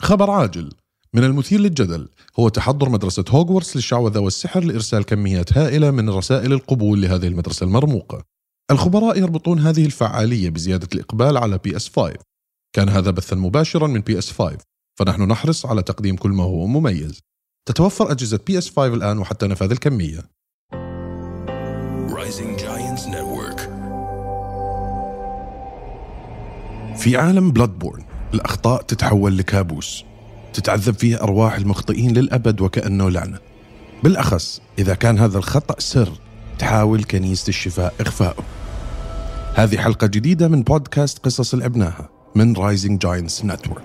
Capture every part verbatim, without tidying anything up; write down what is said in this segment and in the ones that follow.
خبر عاجل من المثير للجدل هو تحضر مدرسة هوغورتس للشعوذة والسحر لإرسال كميات هائلة من رسائل القبول لهذه المدرسة المرموقة. الخبراء يربطون هذه الفعالية بزيادة الإقبال على بي إس خمسة. كان هذا بثا مباشرا من بي إس خمسة، فنحن نحرص على تقديم كل ما هو مميز. تتوفر أجهزة بي إس خمسة الآن وحتى نفاذ الكمية. Rising Giants Network. في عالم بلادبورن الأخطاء تتحول لكابوس تتعذب فيه أرواح المخطئين للأبد وكأنه لعنة، بالأخص إذا كان هذا الخطأ سر تحاول كنيسة الشفاء إخفاؤه. هذه حلقة جديدة من بودكاست قصص العبناها من Rising Giants Network.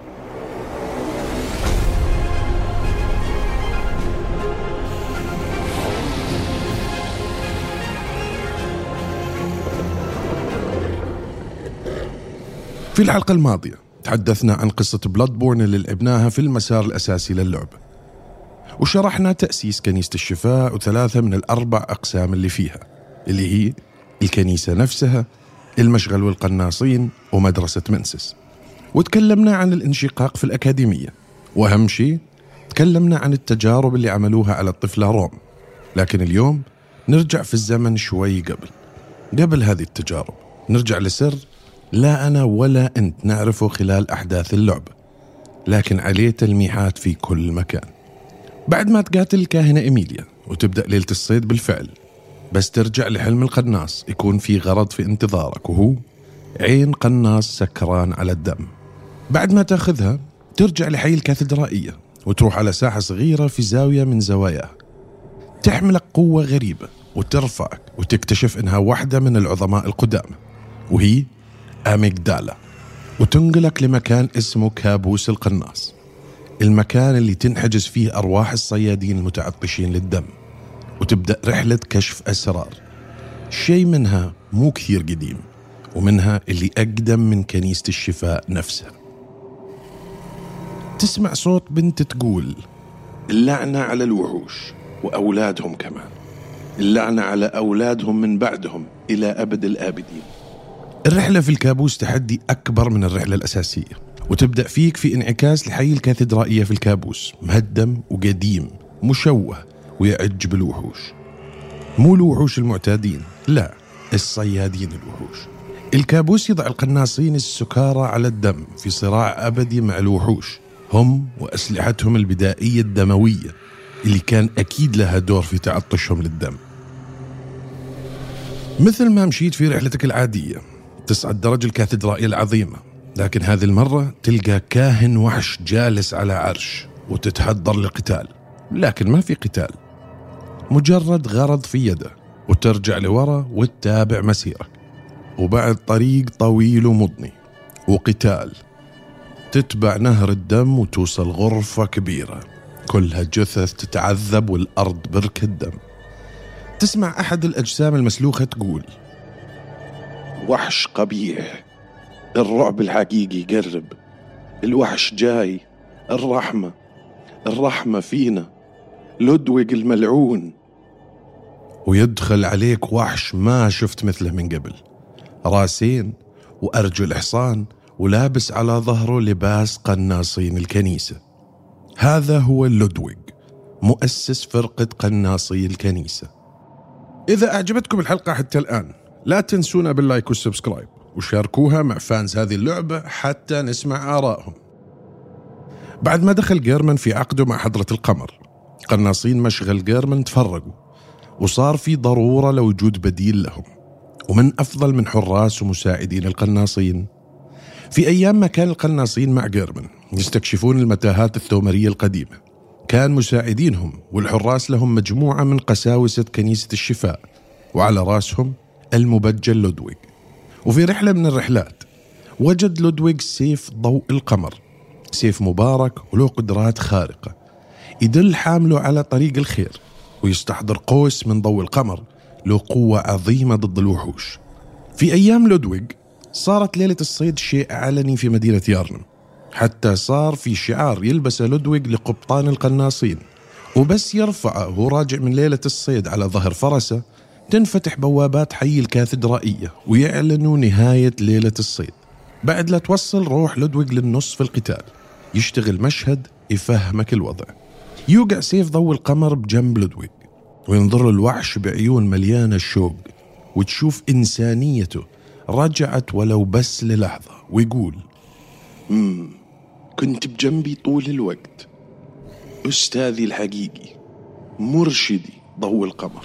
في الحلقة الماضية تحدثنا عن قصة بلادبورن اللي لعبناها في المسار الأساسي للعبة، وشرحنا تأسيس كنيسة الشفاء وثلاثة من الأربع أقسام اللي فيها، اللي هي الكنيسة نفسها، المشغل والقناصين، ومدرسة منسس. وتكلمنا عن الانشقاق في الأكاديمية، وأهم شيء تكلمنا عن التجارب اللي عملوها على الطفلة روم. لكن اليوم نرجع في الزمن شوي قبل قبل هذه التجارب، نرجع لسر لا أنا ولا أنت نعرفه خلال أحداث اللعبة، لكن عليه تلميحات في كل مكان. بعد ما تقاتل الكاهنة إيميليا وتبدأ ليلة الصيد بالفعل، بس ترجع لحلم القناص يكون في غرض في انتظارك، وهو عين قناص سكران على الدم. بعد ما تاخذها ترجع لحي الكاتدرائية وتروح على ساحة صغيرة في زاوية من زواياها، تحملك قوة غريبة وترفعك وتكتشف إنها واحدة من العظماء القدامى، وهي أميغدالا، وتنقلك لمكان اسمه كابوس القناص، المكان اللي تنحجز فيه أرواح الصيادين المتعطشين للدم، وتبدأ رحلة كشف أسرار، شيء منها مو كثير قديم، ومنها اللي أقدم من كنيسة الشفاء نفسها. تسمع صوت بنت تقول: اللعنة على الوحوش وأولادهم كمان، اللعنة على أولادهم من بعدهم إلى أبد الآبدين. الرحلة في الكابوس تحدي أكبر من الرحلة الأساسية، وتبدأ فيك في انعكاس لحي الكاتدرائية في الكابوس، مهدم وقديم مشوه ويعج بالوحوش. مو الوحوش المعتادين، لا، الصيادين الوحوش. الكابوس يضع القناصين السكارى على الدم في صراع أبدي مع الوحوش، هم وأسلحتهم البدائية الدموية اللي كان أكيد لها دور في تعطشهم للدم. مثل ما مشيت في رحلتك العادية تصعد درج الكاتدرائية العظيمة، لكن هذه المرة تلقى كاهن وحش جالس على عرش وتتحضر للقتال، لكن ما في قتال، مجرد غرض في يده، وترجع لورا وتتابع مسيرك. وبعد طريق طويل ومضني وقتال تتبع نهر الدم وتوصل غرفة كبيرة كلها جثث تتعذب والأرض بركة دم. تسمع أحد الأجسام المسلوخة تقول: وحش قبيح، الرعب الحقيقي قرب، الوحش جاي، الرحمة الرحمة فينا، لودويغ الملعون. ويدخل عليك وحش ما شفت مثله من قبل، راسين وأرجل حصان، ولابس على ظهره لباس قناصين الكنيسة. هذا هو لودويغ، مؤسس فرقة قناصي الكنيسة. إذا أعجبتكم الحلقة حتى الآن لا تنسونا باللايك والسبسكرايب، وشاركوها مع فانز هذه اللعبة حتى نسمع آرائهم. بعد ما دخل جيرمان في عقده مع حضرة القمر، قناصين مشغل جيرمان تفرقوا، وصار في ضرورة لوجود بديل لهم. ومن أفضل من حراس ومساعدين القناصين. في أيام ما كان القناصين مع جيرمان يستكشفون المتاهات الثومرية القديمة، كان مساعدينهم والحراس لهم مجموعة من قساوسة كنيسة الشفاء، وعلى رأسهم المبجل لودويغ. وفي رحلة من الرحلات وجد لودويغ سيف ضوء القمر، سيف مبارك وله قدرات خارقة، يدل حامله على طريق الخير، ويستحضر قوس من ضوء القمر له قوة عظيمة ضد الوحوش. في أيام لودويغ صارت ليلة الصيد شيء علني في مدينة يارنم، حتى صار في شعار يلبسه لودويغ لقبطان القناصين، وبس يرفعه وهو راجع من ليلة الصيد على ظهر فرسه تنفتح بوابات حي الكاتدرائية ويعلنوا نهاية ليلة الصيد. بعد لا توصل روح لودويغ للنص في القتال، يشتغل مشهد يفهمك الوضع. يوقع سيف ضوء القمر بجنب لودويغ وينظر الوحش بعيون مليانة الشوق، وتشوف إنسانيته رجعت ولو بس للحظة، ويقول مم كنت بجنبي طول الوقت، أستاذي الحقيقي، مرشدي ضوء القمر.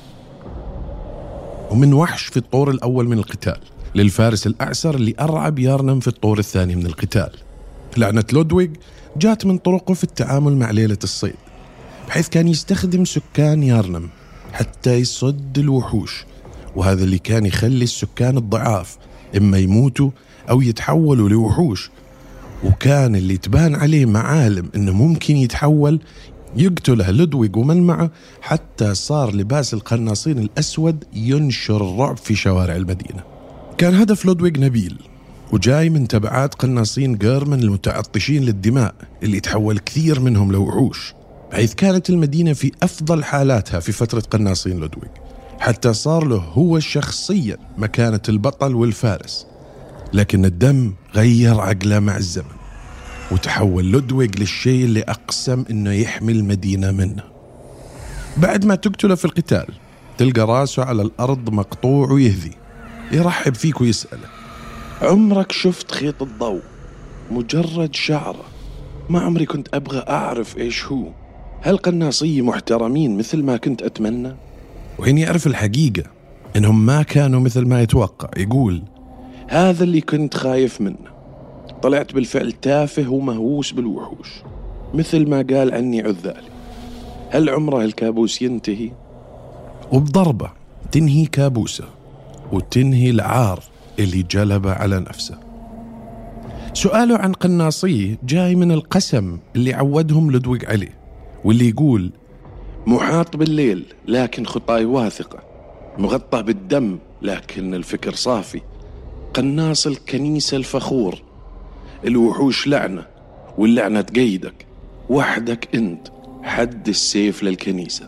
ومن وحش في الطور الأول من القتال للفارس الأعسر اللي أرعب يارنم في الطور الثاني من القتال. لعنة لودويغ جات من طرقه في التعامل مع ليلة الصيد، بحيث كان يستخدم سكان يارنم حتى يصد الوحوش، وهذا اللي كان يخلي السكان الضعاف إما يموتوا أو يتحولوا لوحوش. وكان اللي تبان عليه معالم إنه ممكن يتحول يقتله لودويغ ومن معه، حتى صار لباس القناصين الأسود ينشر الرعب في شوارع المدينة. كان هدف لودويغ نبيل وجاي من تبعات قناصين جيرمان المتعطشين للدماء اللي تحول كثير منهم لوحوش، بحيث كانت المدينة في أفضل حالاتها في فترة قناصين لودويغ، حتى صار له هو شخصيا مكانة البطل والفارس. لكن الدم غير عقله مع الزمن، وتحول لودويغ للشيء اللي أقسم إنه يحمي المدينة منه. بعد ما تقتله في القتال تلقى راسه على الأرض مقطوع ويهذي، يرحب فيك ويسأله عمرك شفت خيط الضوء؟ مجرد شعره، ما عمري كنت أبغى أعرف إيش هو. هل قناصي محترمين مثل ما كنت أتمنى؟ وحين يعرف الحقيقة إنهم ما كانوا مثل ما يتوقع، يقول هذا اللي كنت خايف منه، طلعت بالفعل تافه ومهووس بالوحوش مثل ما قال عني عذالي. هل عمره الكابوس ينتهي؟ وبضربة تنهي كابوسه وتنهي العار اللي جلبه على نفسه. سؤاله عن قناصيه جاي من القسم اللي عودهم لودويغ عليه، واللي يقول محاط بالليل لكن خطاي واثقة، مغطى بالدم لكن الفكر صافي، قناص الكنيسة الفخور، الوحوش لعنة واللعنة تقيدك، وحدك انت حد السيف للكنيسة.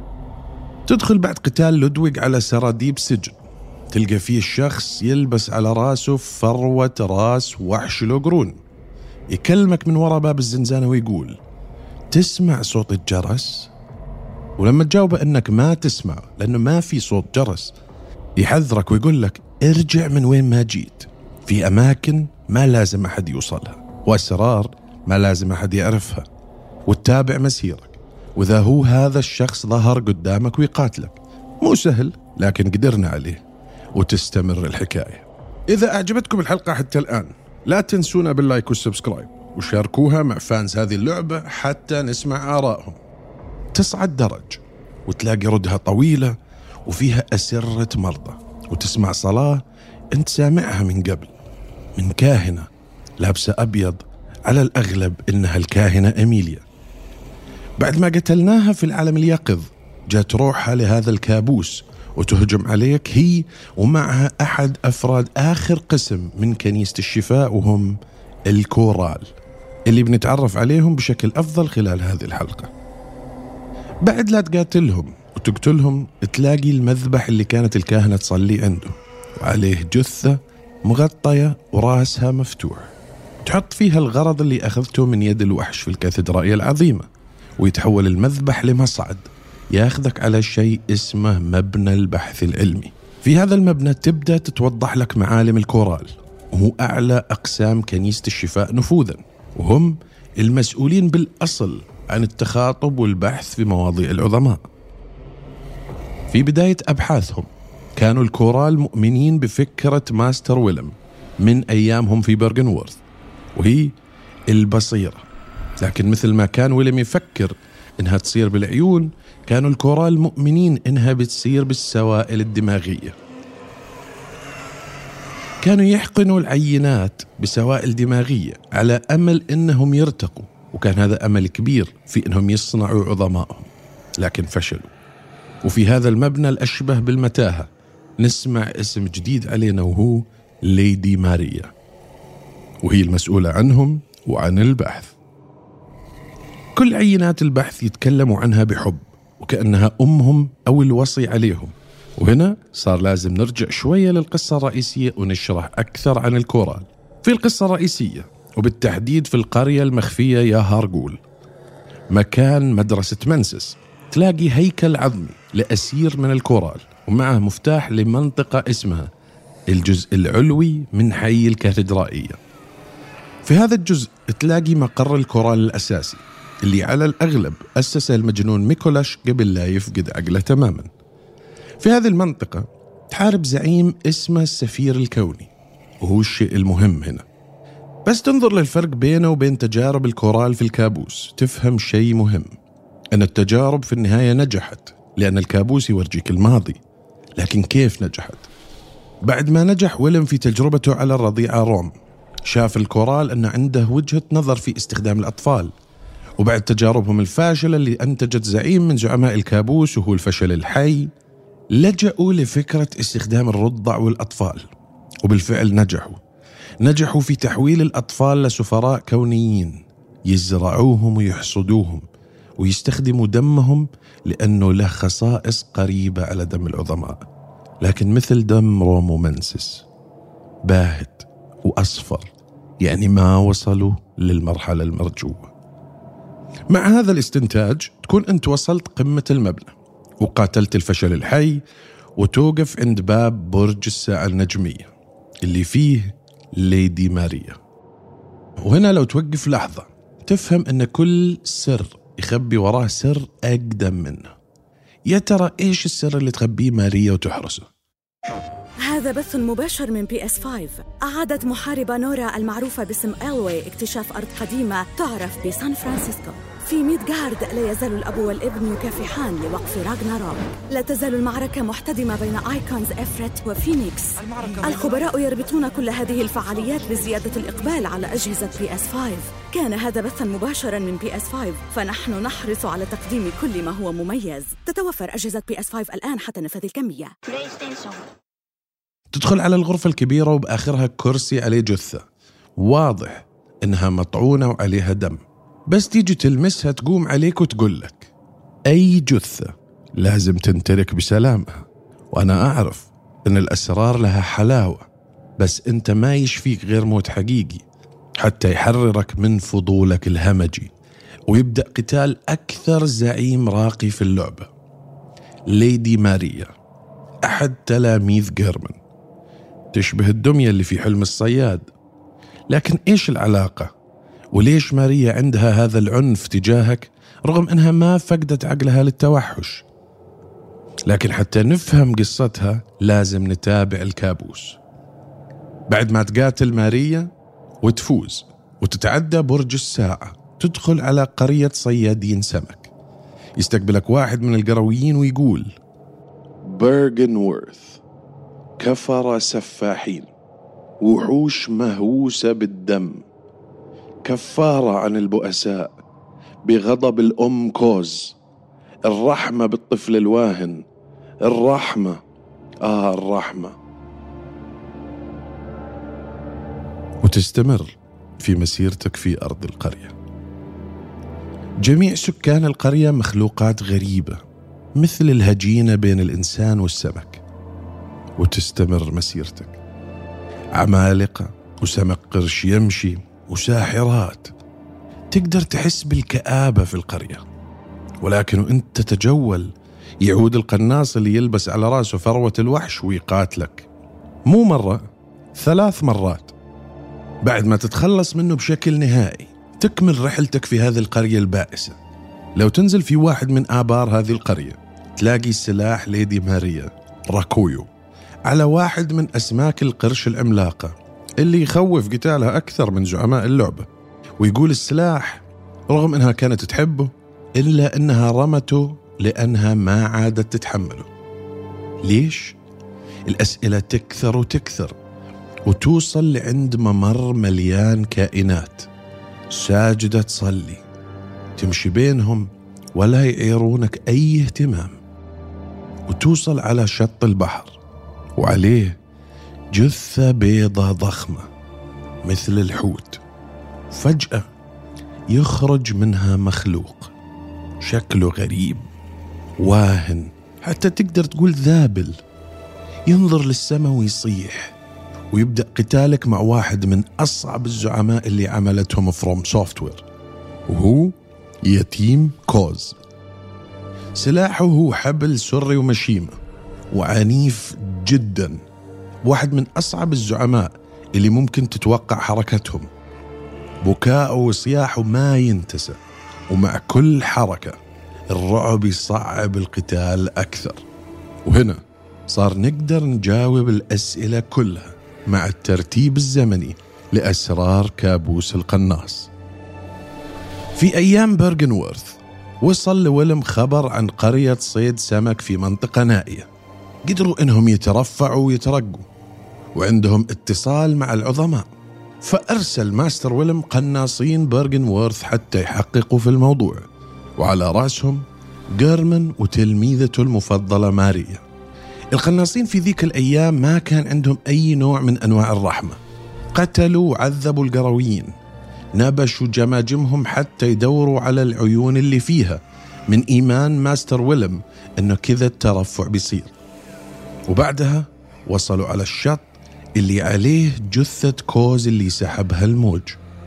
تدخل بعد قتال لودويغ على سراديب سجن، تلقى فيه الشخص يلبس على راسه فروة راس وحش له قرون، يكلمك من وراء باب الزنزانة ويقول تسمع صوت الجرس؟ ولما تجاوبه انك ما تسمع لانه ما في صوت جرس، يحذرك ويقول لك ارجع من وين ما جيت، في اماكن ما لازم احد يوصلها، واسرار ما لازم احد يعرفها، وتتابع مسيرك، واذا هو هذا الشخص ظهر قدامك ويقاتلك. مو سهل لكن قدرنا عليه، وتستمر الحكاية. إذا أعجبتكم الحلقة حتى الآن لا تنسونا باللايك والسبسكرايب، وشاركوها مع فانز هذه اللعبة حتى نسمع آرائهم. تصعد درج وتلاقي ردها طويلة وفيها أسرة مرضى، وتسمع صلاة أنت سامعها من قبل من كاهنة لابسة أبيض، على الأغلب إنها الكاهنة أميليا. بعد ما قتلناها في العالم اليقظ جات روحها لهذا الكابوس وتهجم عليك هي ومعها أحد أفراد آخر قسم من كنيسة الشفاء، وهم الكورال اللي بنتعرف عليهم بشكل أفضل خلال هذه الحلقة. بعد لا تقاتلهم وتقتلهم تلاقي المذبح اللي كانت الكاهنة تصلي عنده، وعليه جثة مغطية وراسها مفتوح، تحط فيها الغرض اللي أخذته من يد الوحش في الكاتدرائية العظيمة، ويتحول المذبح لمصعد ياخذك على شيء اسمه مبنى البحث العلمي. في هذا المبنى تبدأ تتوضح لك معالم الكورال، وهو أعلى أقسام كنيسة الشفاء نفوذا، وهم المسؤولين بالأصل عن التخاطب والبحث في مواضيع العظماء. في بداية أبحاثهم كانوا الكورال مؤمنين بفكرة ماستر ويلم من أيامهم في برغنورث، وهي البصيرة، لكن مثل ما كان ويلم يفكر إنها تصير بالعيون، كانوا الكورال مؤمنين إنها بتصير بالسوائل الدماغية. كانوا يحقنوا العينات بسوائل دماغية على أمل إنهم يرتقوا، وكان هذا أمل كبير في إنهم يصنعوا عظمائهم، لكن فشلوا. وفي هذا المبنى الأشبه بالمتاهة نسمع اسم جديد علينا، وهو ليدي ماريا، وهي المسؤولة عنهم وعن البحث. كل عينات البحث يتكلموا عنها بحب وكأنها أمهم أو الوصي عليهم. وهنا صار لازم نرجع شوية للقصة الرئيسية ونشرح أكثر عن الكورال. في القصة الرئيسية وبالتحديد في القرية المخفية يا هارغول، مكان مدرسة منسس. تلاقي هيكل عظمي لأسير من الكورال، ومعه مفتاح لمنطقة اسمها الجزء العلوي من حي الكاتدرائية. في هذا الجزء تلاقي مقر الكورال الأساسي اللي على الأغلب أسسه المجنون ميكولاش قبل لا يفقد عقله تماما. في هذه المنطقة تحارب زعيم اسمه السفير الكوني، وهو الشيء المهم هنا. بس تنظر للفرق بينه وبين تجارب الكورال في الكابوس تفهم شيء مهم، أن التجارب في النهاية نجحت لأن الكابوس يورجيك الماضي. لكن كيف نجحت؟ بعد ما نجح ويلم في تجربته على الرضيعة روم، شاف الكورال أن عنده وجهة نظر في استخدام الأطفال، وبعد تجاربهم الفاشلة اللي أنتجت زعيم من زعماء الكابوس وهو الفشل الحي، لجأوا لفكرة استخدام الرضع والأطفال، وبالفعل نجحوا نجحوا في تحويل الأطفال لسفراء كونيين يزرعوهم ويحصدوهم ويستخدموا دمهم لأنه له خصائص قريبة على دم العظماء، لكن مثل دم رومو منسس باهت وأصفر، يعني ما وصلوا للمرحلة المرجوة. مع هذا الاستنتاج تكون أنت وصلت قمة المبنى وقاتلت الفشل الحي، وتوقف عند باب برج الساعة النجمية اللي فيه ليدي ماريا. وهنا لو توقف لحظة تفهم أن كل سر يخبي وراه سر أقدم منه. يا ترى إيش السر اللي تخبيه ماريا وتحرسه؟ هذا بث مباشر من بي إس خمسة. أعادت محاربة نورا المعروفة باسم إلوي اكتشاف أرض قديمة تعرف بسان فرانسيسكو. في ميدغارد لا يزال الأب والابن يكافحان لوقف راغناروك. لا تزال المعركة محتدمة بين آيكونز إفرت وفينيكس. الخبراء يربطون كل هذه الفعاليات بزيادة الإقبال على أجهزة بي إس خمسة. كان هذا بثا مباشرا من بي إس خمسة، فنحن نحرص على تقديم كل ما هو مميز. تتوفر أجهزة بي إس خمسة الآن حتى نفاذ الكمية. تدخل على الغرفة الكبيرة وبآخرها كرسي عليه جثة، واضح إنها مطعونة وعليها دم، بس تيجي تلمسها تقوم عليك وتقول لك أي جثة لازم تنترك بسلامها. وأنا أعرف إن الأسرار لها حلاوة، بس أنت ما يشفيك غير موت حقيقي حتى يحررك من فضولك الهمجي، ويبدأ قتال أكثر زعيم راقي في اللعبة، ليدي ماريا، أحد تلاميذ جيرمان. تشبه الدمية اللي في حلم الصياد، لكن إيش العلاقة؟ وليش ماريا عندها هذا العنف تجاهك رغم أنها ما فقدت عقلها للتوحش؟ لكن حتى نفهم قصتها لازم نتابع الكابوس. بعد ما تقاتل ماريا وتفوز وتتعدى برج الساعة، تدخل على قرية صيادين سمك. يستقبلك واحد من القرويين ويقول: بيرغنورث، كفر سفاحين، وحوش مهووسة بالدم، كفارة عن البؤساء، بغضب الأم كوز، الرحمة بالطفل الواهن، الرحمة آه الرحمة. وتستمر في مسيرتك في أرض القرية. جميع سكان القرية مخلوقات غريبة مثل الهجينة بين الإنسان والسمك. وتستمر مسيرتك، عمالقة وسمك قرش يمشي وساحرات. تقدر تحس بالكآبة في القرية، ولكن وانت تتجول يعود القناص اللي يلبس على راسه فروة الوحش ويقاتلك، مو مرة، ثلاث مرات. بعد ما تتخلص منه بشكل نهائي تكمل رحلتك في هذه القرية البائسة. لو تنزل في واحد من آبار هذه القرية تلاقي سلاح ليدي ماريا راكويو على واحد من أسماك القرش العملاقة اللي يخوف قتالها أكثر من زعماء اللعبة. ويقول السلاح رغم أنها كانت تحبه إلا أنها رمته لأنها ما عادت تتحمله. ليش؟ الأسئلة تكثر وتكثر وتوصل لعند ممر مليان كائنات ساجدة تصلي، تمشي بينهم ولا يعيرونك أي اهتمام، وتوصل على شط البحر وعليه جثة بيضة ضخمة مثل الحوت. فجأة يخرج منها مخلوق شكله غريب واهن، حتى تقدر تقول ذابل، ينظر للسماء ويصيح ويبدأ قتالك مع واحد من أصعب الزعماء اللي عملتهم فروم سوفتوير، وهو يتيم كوز. سلاحه هو حبل سري ومشيمة وعنيف جدا، واحد من أصعب الزعماء اللي ممكن تتوقع حركتهم. بكاءه وصياحه ما ينتسى، ومع كل حركة الرعب يصعب القتال أكثر. وهنا صار نقدر نجاوب الأسئلة كلها مع الترتيب الزمني لأسرار كابوس القناص. في أيام برغنورث وصل لويلم خبر عن قرية صيد سمك في منطقة نائية، قدروا إنهم يترفعوا ويترقوا وعندهم اتصال مع العظماء، فأرسل ماستر ويلم قناصين برغنورث حتى يحققوا في الموضوع، وعلى رأسهم جيرمن وتلميذته المفضلة ماريا. القناصين في ذيك الأيام ما كان عندهم أي نوع من أنواع الرحمة، قتلوا وعذبوا القرويين، نبشوا جماجمهم حتى يدوروا على العيون اللي فيها، من إيمان ماستر ويلم أنه كذا الترفع بيصير. وبعدها وصلوا على الشط اللي عليه جثة كوز اللي سحبها الموج،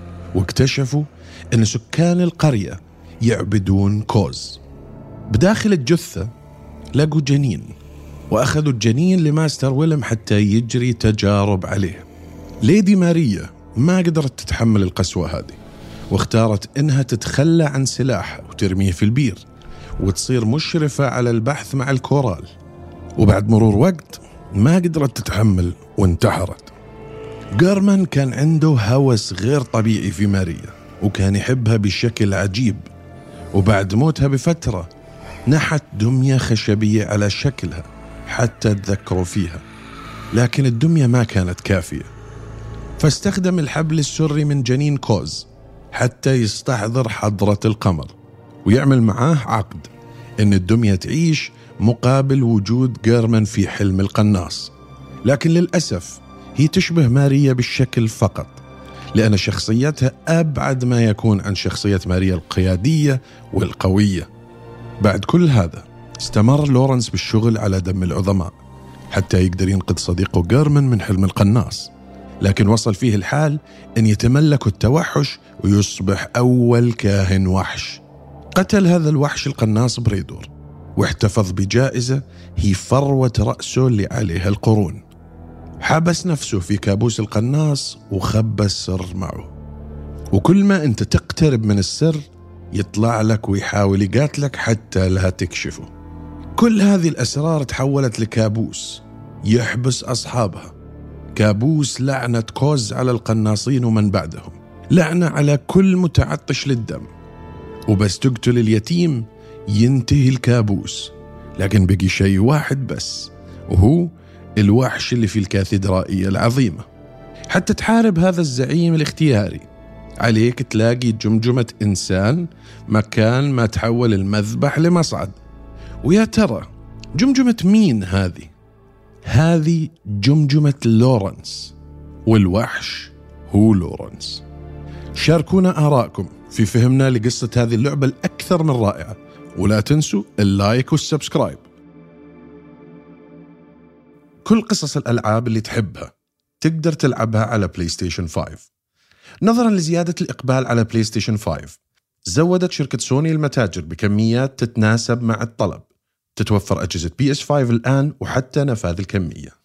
واكتشفوا أن سكان القرية يعبدون كوز. بداخل الجثة لقوا جنين، وأخذوا الجنين لماستر ويلم حتى يجري تجارب عليه. ليدي ماريا ما قدرت تتحمل القسوة هذه، واختارت إنها تتخلى عن سلاحها وترميه في البير وتصير مشرفة على البحث مع الكورال. وبعد مرور وقت ما قدرت تتحمل وانتحرت. جيرمان كان عنده هوس غير طبيعي في ماريا، وكان يحبها بشكل عجيب، وبعد موتها بفترة نحت دمية خشبية على شكلها حتى تذكروا فيها، لكن الدمية ما كانت كافية، فاستخدم الحبل السري من جنين كوز حتى يستحضر حضرة القمر ويعمل معاه عقد إن الدمية تعيش مقابل وجود جيرمان في حلم القناص. لكن للأسف هي تشبه ماريا بالشكل فقط، لأن شخصيتها أبعد ما يكون عن شخصية ماريا القيادية والقوية. بعد كل هذا استمر لورنس بالشغل على دم العظماء حتى يقدر ينقذ صديقه جيرمان من حلم القناص، لكن وصل فيه الحال أن يتملك التوحش ويصبح أول كاهن وحش. قتل هذا الوحش القناص بريدور، واحتفظ بجائزة هي فروة رأسه اللي عليها القرون. حبس نفسه في كابوس القناص وخبى السر معه، وكل ما أنت تقترب من السر يطلع لك ويحاول يقاتلك حتى لا تكشفه. كل هذه الأسرار تحولت لكابوس يحبس أصحابها، كابوس لعنة كوز على القناصين ومن بعدهم، لعنة على كل متعطش للدم. وبس تقتل اليتيم ينتهي الكابوس، لكن بقي شيء واحد بس، وهو الوحش اللي في الكاتدرائية العظيمة. حتى تحارب هذا الزعيم الاختياري عليك تلاقي جمجمة إنسان مكان ما تحول المذبح لمصعد. ويا ترى جمجمة مين هذه؟ هذه جمجمة لورنس، والوحش هو لورنس. شاركونا آراءكم في فهمنا لقصة هذه اللعبة الأكثر من رائعة، ولا تنسوا اللايك والسبسكرايب. كل قصص الألعاب اللي تحبها تقدر تلعبها على بلاي ستيشن خمسة. نظرا لزيادة الإقبال على بلاي ستيشن خمسة، زودت شركة سوني المتاجر بكميات تتناسب مع الطلب. تتوفر أجهزة بي إس خمسة الآن وحتى نفاذ الكمية.